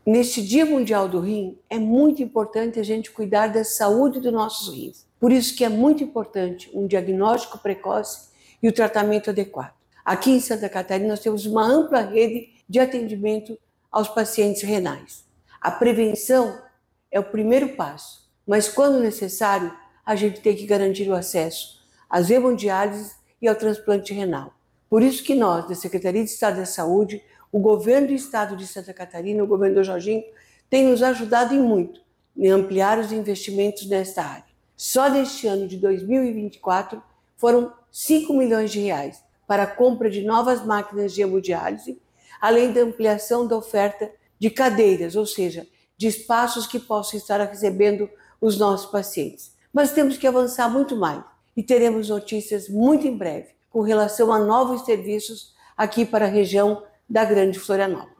Neste Dia Mundial do Rim, é muito importante a gente cuidar da saúde dos nossos rins. Por isso que é muito importante um diagnóstico precoce e o tratamento adequado. Aqui em Santa Catarina nós temos uma ampla rede de atendimento aos pacientes renais. A prevenção é o primeiro passo, mas quando necessário, a gente tem que garantir o acesso às hemodiálises e ao transplante renal. Por isso que nós, da Secretaria de Estado da Saúde, o governo do estado de Santa Catarina, o governador Jorginho, tem nos ajudado muito em ampliar os investimentos nesta área. Só neste ano de 2024 foram 5 milhões de reais para a compra de novas máquinas de hemodiálise, além da ampliação da oferta de cadeiras, ou seja, de espaços que possam estar recebendo os nossos pacientes. Mas temos que avançar muito mais e teremos notícias muito em breve com relação a novos serviços aqui para a região da Grande Florianópolis.